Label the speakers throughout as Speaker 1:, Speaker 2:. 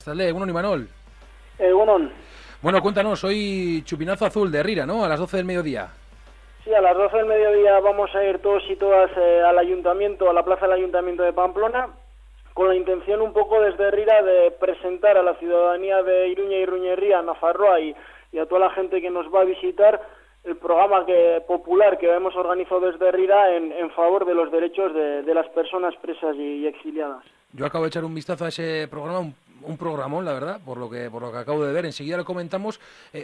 Speaker 1: Arrastalde, Egunon Imanol.
Speaker 2: Egunon.
Speaker 1: Bueno, cuéntanos, hoy chupinazo azul de Herrira, ¿no? A las 12 del mediodía.
Speaker 2: Sí, a las 12 del mediodía vamos a ir todos y todas al ayuntamiento, a la plaza del ayuntamiento de Pamplona, con la intención un poco desde Herrira de presentar a la ciudadanía de Iruña y Ruñerría, Nafarroa y a toda la gente que nos va a visitar el programa popular que hemos organizado desde Herrira en favor de los derechos de las personas presas y exiliadas.
Speaker 1: Yo acabo de echar un vistazo a ese programa, un programón, la verdad, por lo que acabo de ver. Enseguida lo comentamos,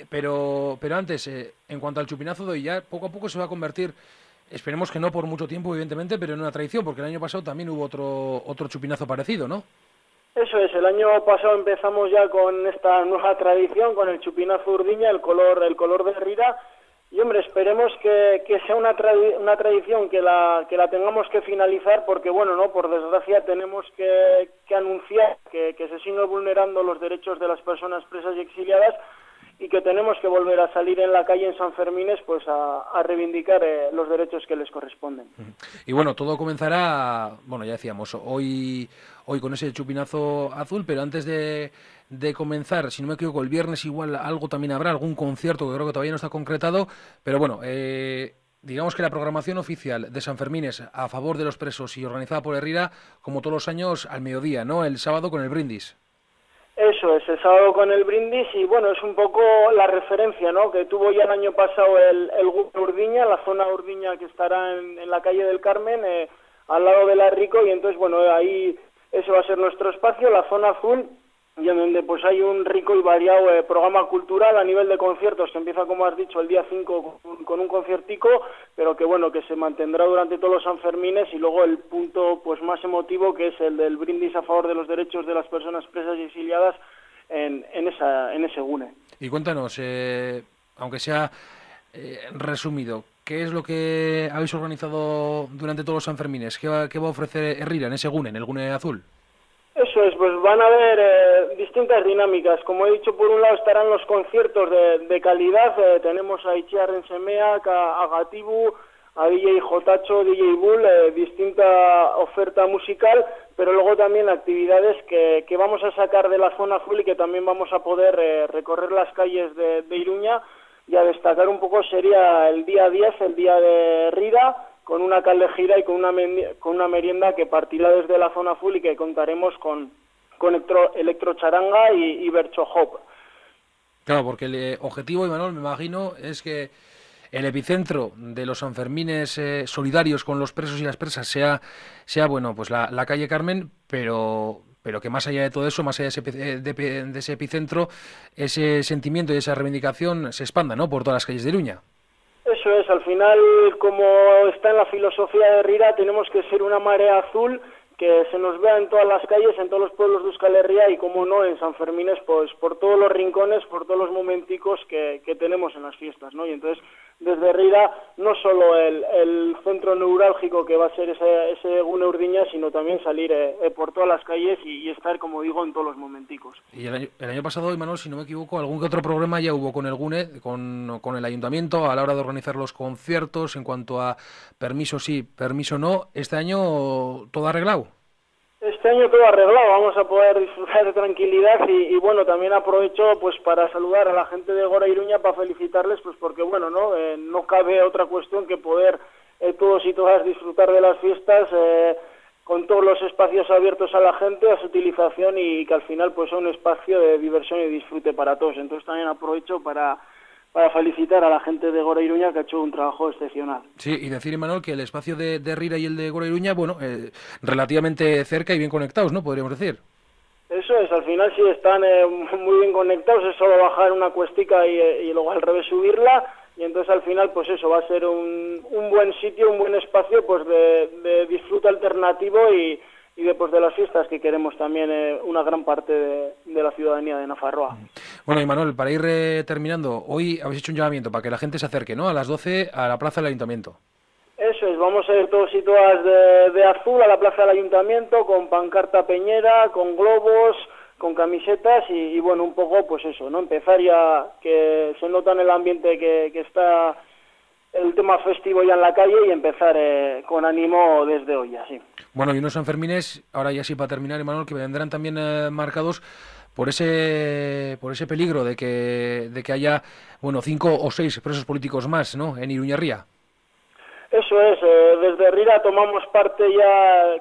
Speaker 1: pero antes, en cuanto al chupinazo de hoy, ya poco a poco se va a convertir, esperemos que no por mucho tiempo, evidentemente, pero en una tradición, porque el año pasado también hubo otro chupinazo parecido, ¿no?
Speaker 2: Eso es, el año pasado empezamos ya con esta nueva tradición, con el chupinazo Urdiña, el color de Herrira. Y hombre, esperemos que sea una tradición que la tengamos que finalizar, porque bueno, no, por desgracia tenemos que anunciar que se siguen vulnerando los derechos de las personas presas y exiliadas y que tenemos que volver a salir en la calle en San Fermines pues a reivindicar los derechos que les corresponden.
Speaker 1: Y bueno, todo comenzará, bueno, ya decíamos, hoy con ese chupinazo azul, pero antes de comenzar, si no me equivoco, el viernes igual algo también habrá, algún concierto que creo que todavía no está concretado, pero bueno, digamos que la programación oficial de San Fermines a favor de los presos y organizada por Herrira, como todos los años, al mediodía, ¿no? El sábado con el brindis.
Speaker 2: Eso es, el sábado con el brindis y bueno, es un poco la referencia, ¿no?, que tuvo ya el año pasado el Urdiña, la zona Urdiña que estará en la calle del Carmen, al lado de la Rico, y entonces bueno, ahí ese va a ser nuestro espacio, la zona azul, y en donde pues hay un rico y variado programa cultural a nivel de conciertos, que empieza, como has dicho, el día 5 con un conciertico, pero que bueno, que se mantendrá durante todos los Sanfermines, y luego el punto pues más emotivo, que es el del brindis a favor de los derechos de las personas presas y exiliadas en ese gune.
Speaker 1: Y cuéntanos, aunque sea resumido, ¿qué es lo que habéis organizado durante todos los Sanfermines? ¿Qué va a ofrecer Herrira en ese gune, en el gune azul?
Speaker 2: Eso es, pues van a haber distintas dinámicas. Como he dicho, por un lado estarán los conciertos de calidad. Tenemos a Itziar Rensemeak, a Gatibu, a DJ Jotacho, DJ Bull, distinta oferta musical, pero luego también actividades que vamos a sacar de la zona azul y que también vamos a poder recorrer las calles de Iruña, y a destacar un poco sería el día 10, el día de Herrira, con una callejera y con una merienda que partirá desde la zona azul y que contaremos con electrocharanga y bercho hop.
Speaker 1: Claro, porque el objetivo, Imanol, me imagino, es que el epicentro de los Sanfermines solidarios con los presos y las presas sea bueno, pues la calle Carmen, pero que más allá de todo eso, más allá de ese epicentro, ese sentimiento y esa reivindicación se expanda, ¿no?, por todas las calles de Iruña.
Speaker 2: Eso es, al final, como está en la filosofía de Herrira, tenemos que ser una marea azul que se nos vea en todas las calles, en todos los pueblos de Euskal Herria y, como no, en San Fermines, pues por todos los rincones, por todos los momenticos que tenemos en las fiestas, ¿no? Y entonces, desde Herrira, no solo el centro neurálgico que va a ser ese Gune Urdiña, sino también salir por todas las calles y estar, como digo, en todos los momenticos.
Speaker 1: Y el año pasado, Imanol, si no me equivoco, algún que otro problema ya hubo con el Gune, con el ayuntamiento, a la hora de organizar los conciertos, en cuanto a permiso sí, permiso no. ¿Este año todo arreglado?
Speaker 2: Este año todo arreglado, vamos a poder disfrutar de tranquilidad y bueno, también aprovecho pues para saludar a la gente de Gora Iruña, para felicitarles, pues porque bueno, no cabe otra cuestión que poder todos y todas disfrutar de las fiestas con todos los espacios abiertos a la gente, a su utilización, y que al final pues sea un espacio de diversión y disfrute para todos. Entonces también aprovecho para felicitar a la gente de Gora Iruña, que ha hecho un trabajo excepcional.
Speaker 1: Sí, y decir, Imanol, que el espacio de Herrira y el de Gora Iruña, bueno, relativamente cerca y bien conectados, ¿no?, podríamos decir.
Speaker 2: Eso es, al final sí están muy bien conectados, es solo bajar una cuestica y luego al revés subirla, y entonces al final pues eso va a ser un buen sitio, un buen espacio pues de disfrute alternativo y después de las fiestas que queremos también una gran parte de la ciudadanía de Nafarroa.
Speaker 1: Bueno, Imanol, para ir terminando, hoy habéis hecho un llamamiento para que la gente se acerque, ¿no?, a las 12 a la plaza del Ayuntamiento.
Speaker 2: Eso es, vamos a ir todos y todas de azul a la plaza del Ayuntamiento, con pancarta peñera, con globos, con camisetas y bueno, un poco pues eso, ¿no?, empezar ya, que se nota en el ambiente que está el tema festivo ya en la calle, y empezar con ánimo desde hoy, así.
Speaker 1: Bueno, y unos Sanfermines, ahora ya sí para terminar, Imanol, que vendrán también marcados por ese peligro de que haya, bueno, 5 o 6 presos políticos más, ¿no?, en Iruñerría.
Speaker 2: Eso es, desde Rira tomamos parte ya,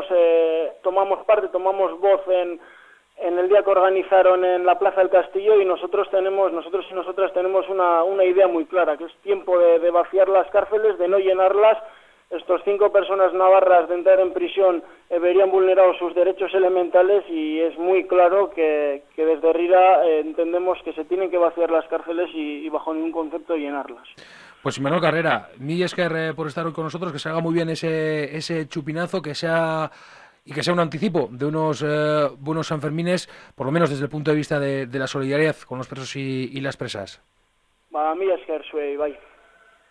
Speaker 2: tomamos voz en el día que organizaron en la Plaza del Castillo, y nosotros y nosotras tenemos una idea muy clara, que es tiempo de vaciar las cárceles, de no llenarlas. Estos 5 personas navarras de entrar en prisión verían vulnerados sus derechos elementales, y es muy claro que desde Rira entendemos que se tienen que vaciar las cárceles y bajo ningún concepto llenarlas.
Speaker 1: Pues Manuel Carrera, mil esker por estar hoy con nosotros, que se haga muy bien ese chupinazo, que sea un anticipo de unos buenos Sanfermines, por lo menos desde el punto de vista de la solidaridad con los presos y las presas.
Speaker 2: Mila esker zuei, bai.